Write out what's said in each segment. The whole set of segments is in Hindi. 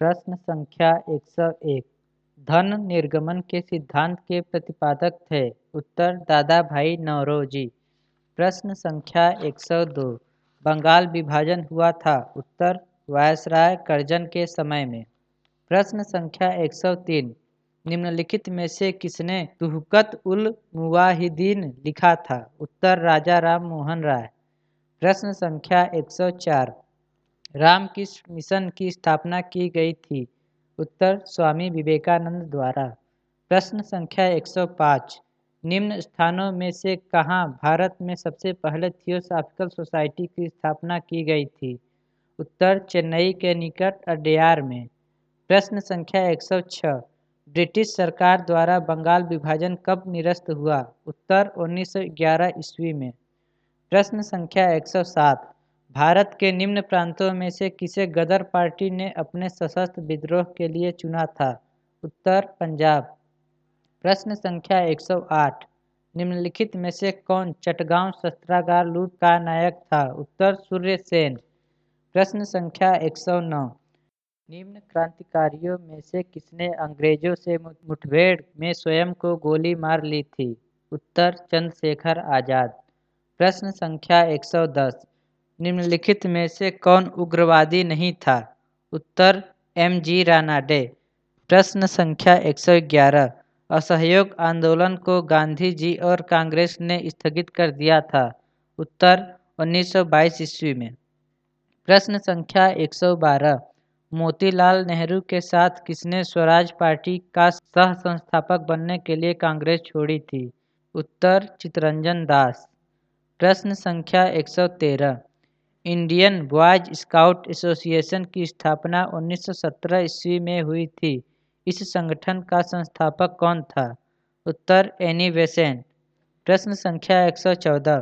प्रश्न संख्या 101 धन निर्गमन के सिद्धांत के प्रतिपादक थे। उत्तर दादा भाई नौरोजी। प्रश्न संख्या 102 बंगाल विभाजन हुआ था। उत्तर वायसराय कर्जन के समय में। प्रश्न संख्या 103 निम्नलिखित में से किसने तुहकत उल मुवाहिदीन लिखा था। उत्तर राजा राम मोहन राय। प्रश्न संख्या 104 रामकृष्ण मिशन की स्थापना की गई थी। उत्तर स्वामी विवेकानंद द्वारा। प्रश्न संख्या 105 निम्न स्थानों में से कहाँ भारत में सबसे पहले थियोसॉफिकल सोसाइटी की स्थापना की गई थी। उत्तर चेन्नई के निकट अड्यार में। प्रश्न संख्या 106 ब्रिटिश सरकार द्वारा बंगाल विभाजन कब निरस्त हुआ। उत्तर 1911 ईस्वी में। प्रश्न संख्या 107 भारत के निम्न प्रांतों में से किसे गदर पार्टी ने अपने सशस्त्र विद्रोह के लिए चुना था। उत्तर पंजाब। प्रश्न संख्या 108 निम्नलिखित में से कौन चटगांव शस्त्रागार लूट का नायक था। उत्तर सूर्य सेन। प्रश्न संख्या 109 निम्न क्रांतिकारियों में से किसने अंग्रेजों से मुठभेड़ में स्वयं को गोली मार ली थी। उत्तर चंद्रशेखर आजाद। प्रश्न संख्या 110 निम्नलिखित में से कौन उग्रवादी नहीं था। उत्तर एम.जी. रानाडे। प्रश्न संख्या 111 असहयोग आंदोलन को गांधी जी और कांग्रेस ने स्थगित कर दिया था। उत्तर 1922 ईस्वी में। प्रश्न संख्या 112 मोतीलाल नेहरू के साथ किसने स्वराज पार्टी का सह संस्थापक बनने के लिए कांग्रेस छोड़ी थी। उत्तर चित्तरंजन दास। प्रश्न संख्या 113 इंडियन बॉयज स्काउट एसोसिएशन की स्थापना 1917 ईस्वी में हुई थी। इस संगठन का संस्थापक कौन था। उत्तर एनी बेसेंट। प्रश्न संख्या 114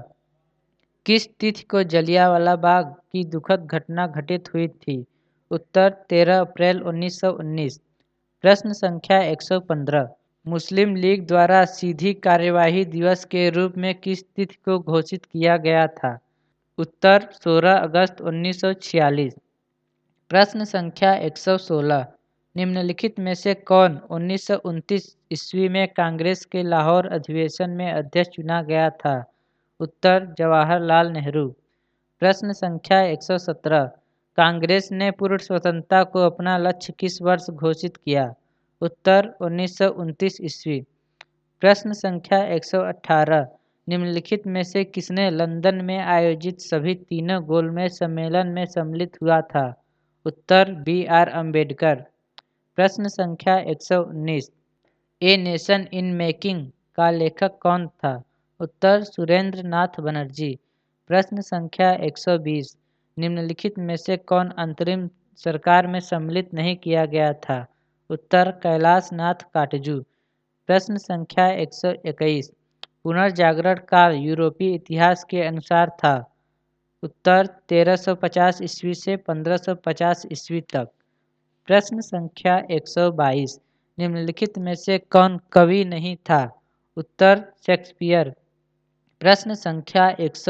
किस तिथि को जलियांवाला बाग की दुखद घटना घटित हुई थी। उत्तर 13 अप्रैल 1919। प्रश्न संख्या 115 मुस्लिम लीग द्वारा सीधी कार्यवाही दिवस के रूप में किस तिथि को घोषित किया गया था। उत्तर 16 अगस्त 1946। प्रश्न संख्या 116 निम्नलिखित में से कौन 1929 ईस्वी में कांग्रेस के लाहौर अधिवेशन में अध्यक्ष चुना गया था। उत्तर जवाहरलाल नेहरू। प्रश्न संख्या 117 कांग्रेस ने पूर्ण स्वतंत्रता को अपना लक्ष्य किस वर्ष घोषित किया। उत्तर 1929 ईस्वी। प्रश्न संख्या 118 निम्नलिखित में से किसने लंदन में आयोजित सभी तीनों गोलमेज सम्मेलन में सम्मिलित हुआ था। उत्तर बी.आर. अम्बेडकर। प्रश्न संख्या 119 ए नेशन इन मेकिंग का लेखक कौन था। उत्तर सुरेंद्र नाथ बनर्जी। प्रश्न संख्या 120 निम्नलिखित में से कौन अंतरिम सरकार में सम्मिलित नहीं किया गया था। उत्तर कैलाश नाथ काटजू। प्रश्न संख्या 121 पुनर्जागरण काल यूरोपीय इतिहास के अनुसार था। उत्तर 1350 ईस्वी से 1550 ईस्वी तक। प्रश्न संख्या 122 निम्नलिखित में से कौन कवि नहीं था। उत्तर शेक्सपियर। प्रश्न संख्या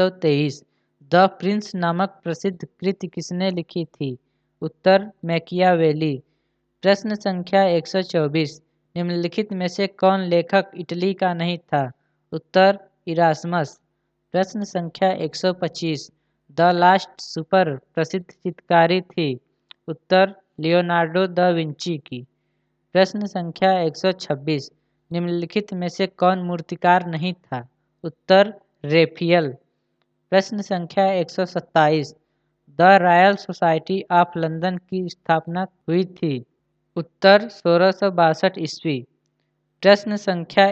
123 द प्रिंस नामक प्रसिद्ध कृति किसने लिखी थी। उत्तर मैकियावेली। प्रश्न संख्या 124 निम्नलिखित में से कौन लेखक इटली का नहीं था। उत्तर इरास्मस। प्रश्न संख्या 125 द लास्ट सुपर प्रसिद्ध चित्रकारी थी। उत्तर लियोनार्डो द विंची की। प्रश्न संख्या 126 निम्नलिखित में से कौन मूर्तिकार नहीं था। उत्तर रेफियल। प्रश्न संख्या 127 the Royal Society of London की स्थापना हुई थी। उत्तर 1662 ईस्वी। प्रश्न संख्या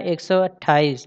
128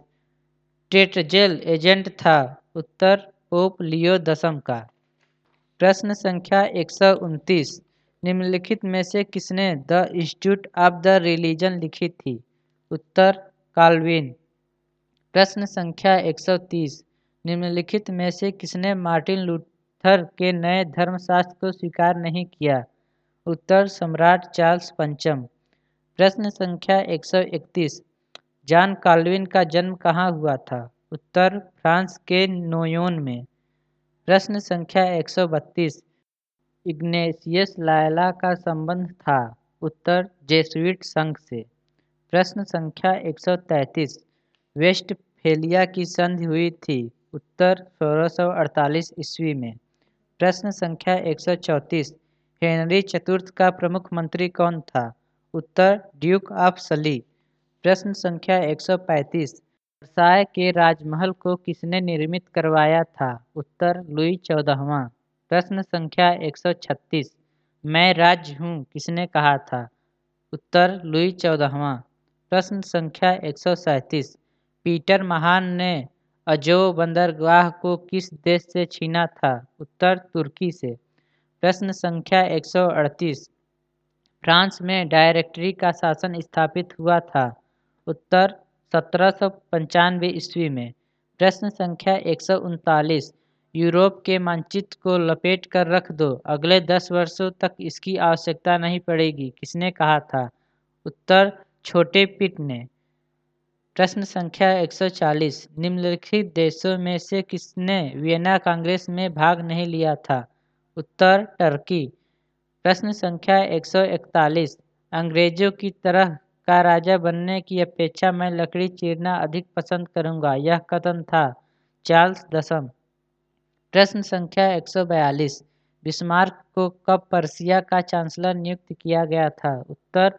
टेटजेल एजेंट था। उत्तर पोप लियो 10 का। प्रश्न संख्या 129 निम्नलिखित में से किसने the Institute of the Religion लिखी थी। उत्तर काल्विन। प्रश्न संख्या 130 निम्नलिखित में से किसने मार्टिन लूथर के नए धर्मशास्त्र को स्वीकार नहीं किया। उत्तर सम्राट चार्ल्स पंचम। प्रश्न संख्या 131 जॉन काल्विन का जन्म कहाँ हुआ था। उत्तर फ्रांस के नोयोन में। प्रश्न संख्या 132 इग्नेशियस लायला का संबंध था। उत्तर जेसुइट संघ से। प्रश्न संख्या 133 वेस्टफेलिया की संधि हुई थी, उत्तर 1648 ईस्वी में। प्रश्न संख्या 134 हेनरी चतुर्थ का प्रमुख मंत्री कौन था, उत्तर ड्यूक ऑफ सली। प्रश्न संख्या 135 वर्साय के राजमहल को किसने निर्मित करवाया था, उत्तर लुई 14वां। प्रश्न संख्या 136 मैं राज्य हूँ किसने कहा था, उत्तर लुई 14वां। प्रश्न संख्या 137 पीटर महान ने अजो बंदरगाह को किस देश से छीना था, उत्तर तुर्की से। प्रश्न संख्या 138 फ्रांस में डायरेक्टरी का शासन स्थापित हुआ था, उत्तर 1795 ईस्वी में। प्रश्न संख्या 139 यूरोप के मानचित्र को लपेट कर रख दो, अगले 10 वर्षों तक इसकी आवश्यकता नहीं पड़ेगी, किसने कहा था, उत्तर छोटे पिट ने। प्रश्न संख्या 140 निम्नलिखित देशों में से किसने वियना कांग्रेस में भाग नहीं लिया था, उत्तर टर्की। प्रश्न संख्या 141 अंग्रेजों की तरह का राजा बनने की अपेक्षा मैं लकड़ी चीरना अधिक पसंद करूंगा, यह कथन था चार्ल्स दसम। प्रश्न संख्या 142 बिस्मार्क को कब पर्सिया का चांसलर नियुक्त किया गया था, उत्तर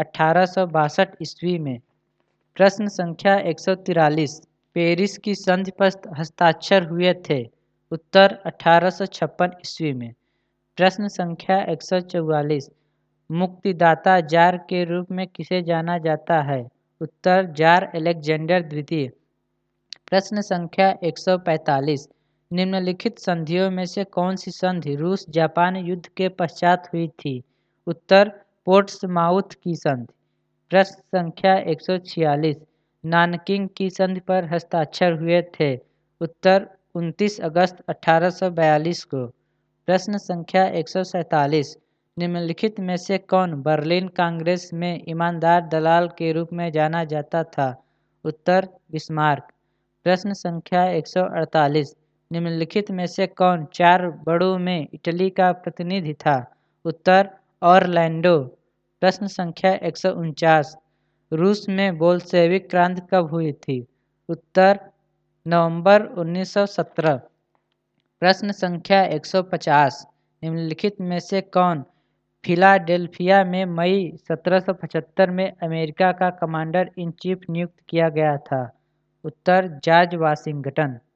1862 ईस्वी में। प्रश्न संख्या 143 पेरिस की संधि पर हस्ताक्षर हुए थे, उत्तर 1856 ईस्वी में। प्रश्न संख्या 144 मुक्तिदाता जार के रूप में किसे जाना जाता है, उत्तर जार अलेक्जेंडर द्वितीय। प्रश्न संख्या 145 निम्नलिखित संधियों में से कौन सी संधि रूस जापान युद्ध के पश्चात हुई थी, उत्तर पोर्ट्समाउथ की संधि। प्रश्न संख्या 146 नानकिंग की संधि पर हस्ताक्षर हुए थे, उत्तर 29 अगस्त 1842 को। प्रश्न संख्या 147 निम्नलिखित में से कौन बर्लिन कांग्रेस में ईमानदार दलाल के रूप में जाना जाता था, उत्तर बिस्मार्क। प्रश्न संख्या 148 निम्नलिखित में से कौन 4 बड़ों में इटली का प्रतिनिधि था, उत्तर ऑरलैंडो। प्रश्न संख्या 149 रूस में बोल्शेविक क्रांति कब हुई थी, उत्तर नवंबर 1917। प्रश्न संख्या 150 निम्नलिखित में से कौन फिलाडेल्फिया में मई 1775 में अमेरिका का कमांडर इन चीफ नियुक्त किया गया था, उत्तर जॉर्ज वाशिंगटन।